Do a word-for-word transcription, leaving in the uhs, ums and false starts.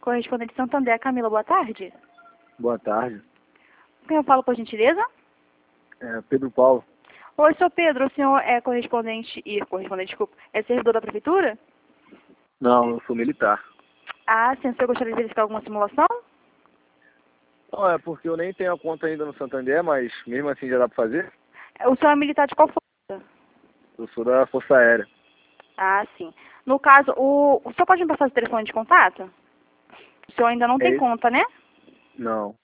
Correspondente Santander, Camila, boa tarde. Boa tarde. Quem eu falo, por gentileza? É Pedro Paulo. Oi, senhor Pedro, o senhor é correspondente, e correspondente, desculpa, é servidor da prefeitura? Não, eu sou militar. Ah, sim, o senhor gostaria de verificar alguma simulação? Não, é porque eu nem tenho a conta ainda no Santander, mas mesmo assim já dá pra fazer? O senhor é militar de qual força? Eu sou da Força Aérea. Ah, sim. No caso, o, o senhor pode me passar o telefone de contato? O senhor ainda não É tem esse? conta, né? Não.